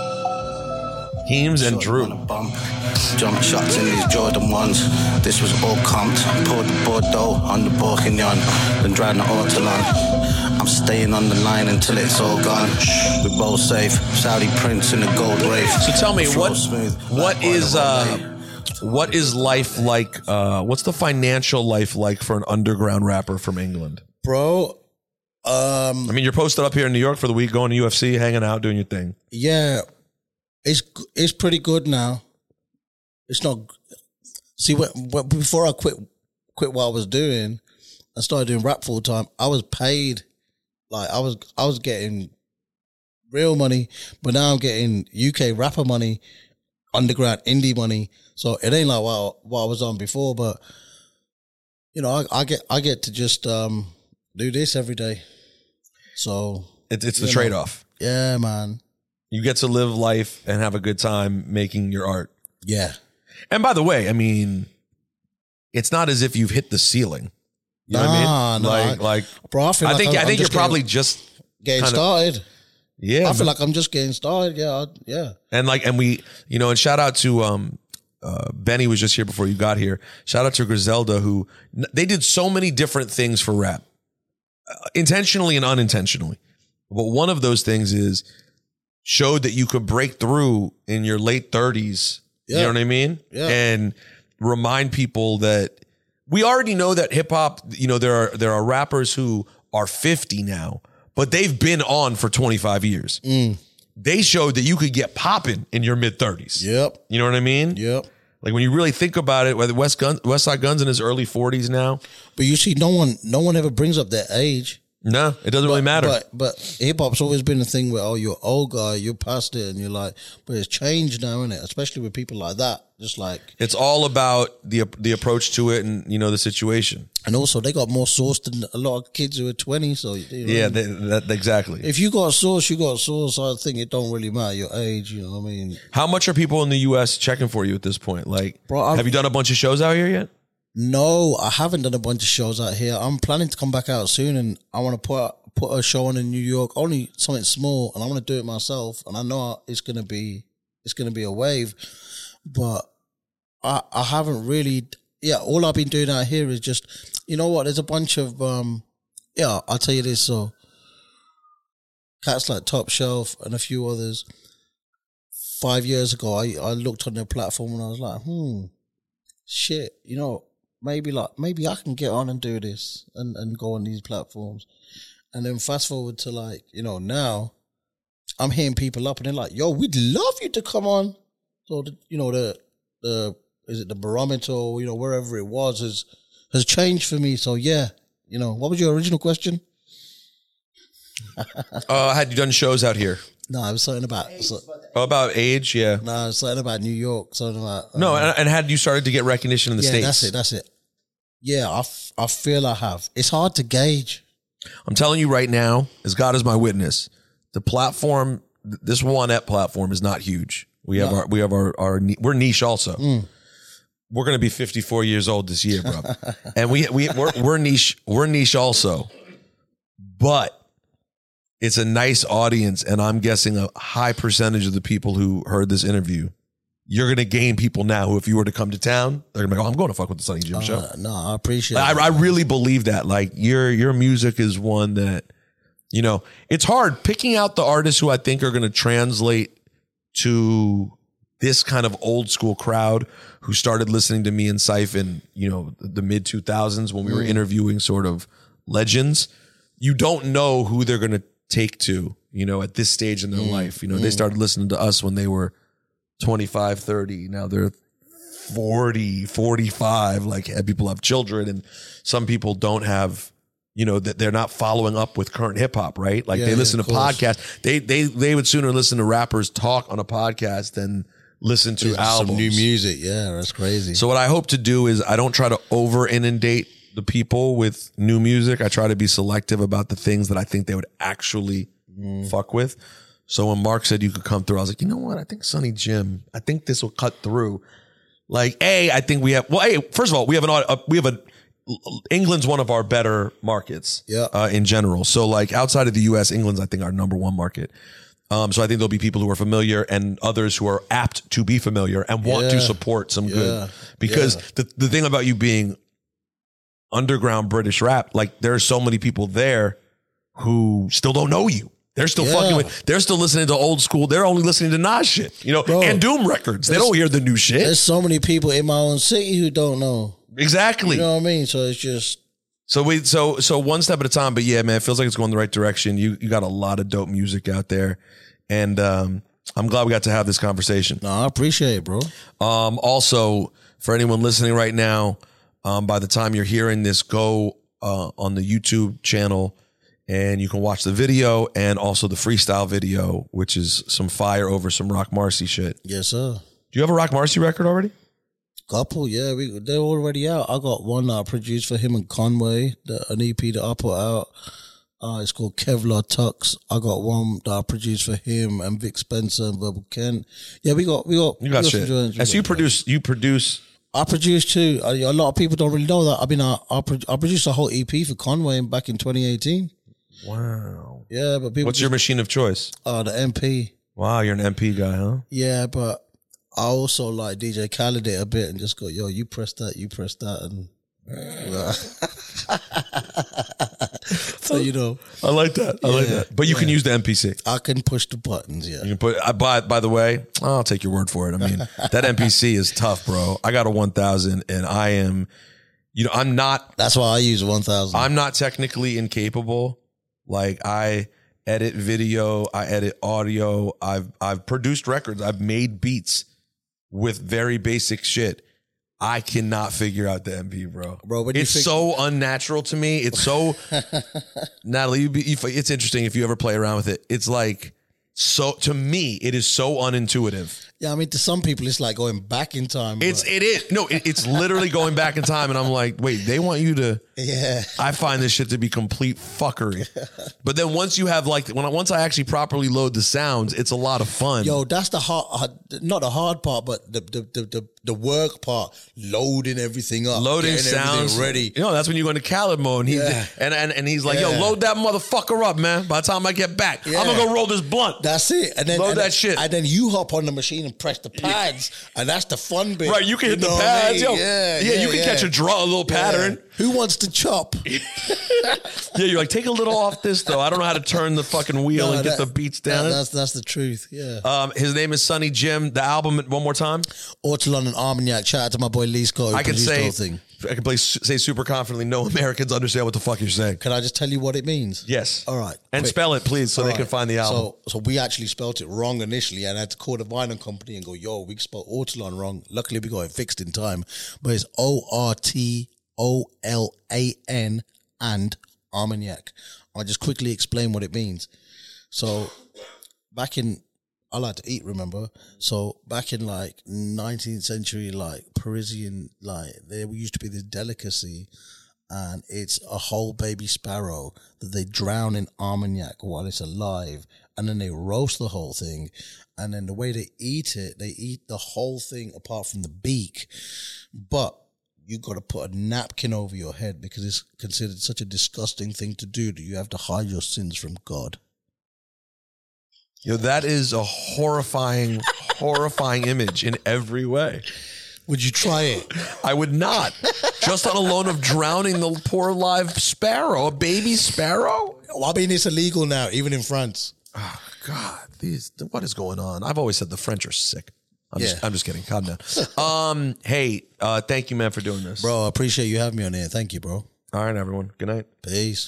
Heems and Droog. Jump shots in these Jordan ones. This was all comped. Poured the Bordeaux on the Bourguignon. Then drive the Ortolan. I'm staying on the line until it's all gone. We're both safe. Saudi Prince in the gold Wraith. So tell me, what what is uh, what is life like? Uh, what's the financial life like for an underground rapper from England, bro? Um, I mean, you're posted up here in New York for the week, going to U F C, hanging out, doing your thing. Yeah, it's it's pretty good now. It's not. See, when, when, before I quit quit what I was doing, I started doing rap full time. I was paid. Like I was, I was getting real money, but now I'm getting U K rapper money, underground indie money. So it ain't like what, what I was on before, but you know, I, I get, I get to just um, do this every day. So it's it's the trade off. Yeah, man. You get to live life and have a good time making your art. Yeah. And by the way, I mean, it's not as if you've hit the ceiling. You know nah, what I mean? Nah, like, like, bro, I, feel I like think, I'm, I think I'm you're just probably getting, just getting kinda, started. Yeah. I feel like I'm just getting started. Yeah. I, yeah. And like, and we, you know, and shout out to, um, uh, Benny was just here before you got here. Shout out to Griselda, who they did so many different things for rap, uh, intentionally and unintentionally. But one of those things is showed that you could break through in your late thirties. Yeah. You know what I mean? Yeah. And remind people that we already know that hip hop, you know, there are there are rappers who are fifty now, but they've been on for twenty-five years. Mm. They showed that you could get popping in your mid thirties. Yep. You know what I mean? Yep. Like when you really think about it, whether West Gun, West Side Gun's in his early forties now. But you see, no one no one ever brings up their age. No, it doesn't but, really matter. But but hip hop's always been a thing where, oh, you're an old guy, you're past it, and you're like, but it's changed now, isn't it? Especially with people like that. Just like it's all about the the approach to it and, you know, the situation. And also they got more sauce than a lot of kids who are twenty. So you know, yeah, they, that exactly. If you got sauce, you got sauce. I think it don't really matter your age. You know what I mean? How much are people in the U S checking for you at this point? Like, Bro, have you done a bunch of shows out here yet? No, I haven't done a bunch of shows out here. I'm planning to come back out soon, and I want to put put a show on in New York. Only something small, and I want to do it myself. And I know it's gonna be it's gonna be a wave, but I I haven't really. Yeah, all I've been doing out here is just, you know what? There's a bunch of um. Yeah, I'll tell you this. So, cats like Top Shelf and a few others. Five years ago, I I looked on their platform and I was like, hmm, shit, you know. Maybe like maybe I can get on and do this and, and go on these platforms. And then fast forward to like, you know, now I'm hitting people up and they're like, yo, we'd love you to come on. So, the, you know, the, the, is it the barometer or, you know, wherever it was has, has changed for me. So yeah, you know, what was your original question? uh, had you done shows out here? No, I was something about so, oh, about age, yeah. No, I was something about New York, something about. Um, no, and, and had you started to get recognition in the yeah, States? That's it, that's it. Yeah, I, f- I feel I have. It's hard to gauge. I'm telling you right now, as God is my witness, the platform, this one at platform is not huge. We have No. our, we have our, our, we're niche also. Mm. We're going to be fifty-four years old this year, bro. and we, we, we're, we're niche, we're niche also. But it's a nice audience. And I'm guessing a high percentage of the people who heard this interview, you're going to gain people now who, if you were to come to town, they're going to be like, oh, I'm going to fuck with the Sonny Jim Uh, show. No, I appreciate I, it. I really believe that. Like your your music is one that, you know, it's hard picking out the artists who I think are going to translate to this kind of old school crowd who started listening to me and Syph in, you know, the mid two thousands when we were Mm. interviewing sort of legends. You don't know who they're going to take to, you know, at this stage in their Mm. life. You know, they Mm. started listening to us when they were twenty-five, thirty. Now they're forty, forty-five, like people have children and some people don't have, you know, that they're not following up with current hip hop, right? Like Yeah, they yeah, listen of to course. podcasts. They, they, they would sooner listen to rappers talk on a podcast than listen to Some albums. new music. Yeah, that's crazy. So what I hope to do is I don't try to over inundate the people with new music. I try to be selective about the things that I think they would actually Mm. fuck with. So when Mark said you could come through, I was like, you know what? I think Sonny Jim, I think this will cut through. Like, A, I think we have, well, hey, first of all, we have an, uh, we have a, England's one of our better markets Yeah. uh, in general. So like outside of the U S, England's, I think, our number one market. Um, so I think there'll be people who are familiar and others who are apt to be familiar and want to Yeah. support some Yeah. good. Because Yeah. the, the thing about you being underground British rap, like there are so many people there who still don't know you. They're still Yeah. fucking with, they're still listening to old school. They're only listening to Nas shit, you know, Bro, and Doom records. They there's- don't hear the new shit. There's so many people in my own city who don't know. Exactly. You know what I mean? So it's just. So we, so, so one step at a time, but yeah, man, it feels like it's going the right direction. You, you got a lot of dope music out there. And, um, I'm glad we got to have this conversation. No, I appreciate it, bro. Um, also for anyone listening right now, um, by the time you're hearing this, go, uh, on the YouTube channel and you can watch the video and also the freestyle video, which is some fire over some Rock Marcy shit. Yes, sir. Do you have a Rock Marcy record already? Couple, yeah, we they're already out. I got one that I produced for him and Conway, the, an E P that I put out. Uh, it's called Kevlar Tux. I got one that I produced for him and Vic Spencer and Verbal Kent. Yeah, we got we got You got we shit. some joints. We As got- you produce, you produce. I produced too. A, a lot of people don't really know that. I mean, I I, pro- I produced a whole E P for Conway back in twenty eighteen. Wow. Yeah, but people. What's your machine of choice? Uh, the M P. Wow, you're an M P guy, huh? Yeah, but I also like D J Khaled it a bit and just go, yo, you press that, you press that, and So, you know. I like that. I yeah, like that. But you yeah. can use the M P C. I can push the buttons, yeah. You can put. I by by the way, I'll take your word for it. I mean, that M P C is tough, bro. I got a one thousand and I am, you know, I'm not. That's why I use a one thousand. I'm not technically incapable. Like, I edit video, I edit audio. I've I've produced records. I've made beats with very basic shit. I cannot figure out the M P, bro. Bro, it's fig- so unnatural to me. It's so Natalie. You be, you, it's interesting if you ever play around with it. It's like so to me. It is so unintuitive. Yeah, I mean, to some people, it's like going back in time. It's but. it is no, it, it's literally going back in time, and I'm like, wait, they want you to. Yeah. I find this shit to be complete fuckery. But then once you have like when I, once I actually properly load the sounds, it's a lot of fun. Yo, that's the hard, not the hard part, but the the the the, the work part, loading everything up, loading sounds ready. You know, that's when you go into Khaled mode, and he's yeah. and, and and he's like, yeah. yo, load that motherfucker up, man. By the time I get back, yeah. I'm gonna go roll this blunt. That's it. And then load and that then, shit, and then you hop on the machine and press the pads, yeah. and that's the fun bit. Right, you can hit you the pads, I mean? yo. Yeah, yeah, yeah, you can yeah. catch a draw, a little pattern. Yeah. Who wants to chop? Yeah, you're like, take a little off this though. I don't know how to turn the fucking wheel no, and get that, the beats down. That, that's that's the truth. Yeah. Um, his name is Sonny Jim. The album, one more time. Ortolan and Armagnac. Shout out to my boy Lee Scott. Who I can say, the whole thing. I can play, say super confidently. No Americans understand what the fuck you're saying. Can I just tell you what it means? Yes. All right. And quick. Spell it, please, so All they right. can find the album. So, so we actually spelled it wrong initially, and I had to call the vinyl company and go, "Yo, we spelled Ortolan wrong." Luckily, we got it fixed in time. But it's O R T O L A N and Armagnac. I'll just quickly explain what it means. So, back in, I like to eat, remember? So, back in like nineteenth century, like Parisian, like there used to be this delicacy, and it's a whole baby sparrow that they drown in Armagnac while it's alive, and then they roast the whole thing, and then the way they eat it, they eat the whole thing apart from the beak, but you got to put a napkin over your head because it's considered such a disgusting thing to do that you have to hide your sins from God. Yo, that is a horrifying, horrifying image in every way. Would you try it? I would not. Just on a loan of drowning the poor live sparrow, a baby sparrow? Well, I mean, it's illegal now, even in France. Oh, God. These, what is going on? I've always said the French are sick. I'm, yeah. just, I'm just kidding. Calm down. um, hey, uh, thank you, man, for doing this. Bro, I appreciate you having me on here. Thank you, bro. All right, everyone. Good night. Peace.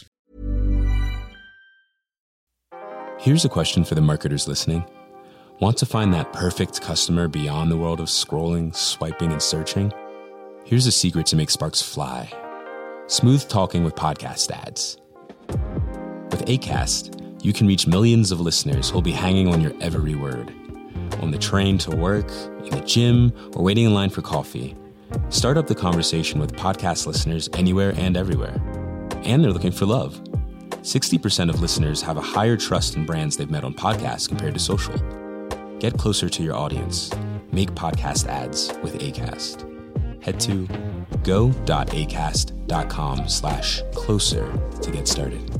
Here's a question for the marketers listening. Want to find that perfect customer beyond the world of scrolling, swiping, and searching? Here's a secret to make sparks fly. Smooth talking with podcast ads. With Acast, you can reach millions of listeners who'll be hanging on your every word. On the train to work, in the gym, or waiting in line for coffee. Start up the conversation with podcast listeners anywhere and everywhere. And they're looking for love. sixty percent of listeners have a higher trust in brands they've met on podcasts compared to social. Get closer to your audience. Make podcast ads with Acast. Head to go.acast.com slash closer to get started.